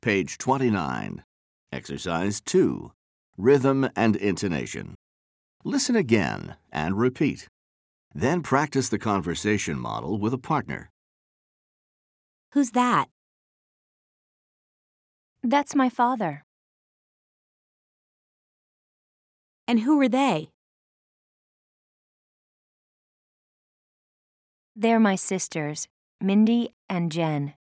Page 29. Exercise 2. Rhythm and intonation. Listen again and repeat. Then practice the conversation model with a partner. Who's that? That's my father. And who are they? They're my sisters, Mindy and Jen.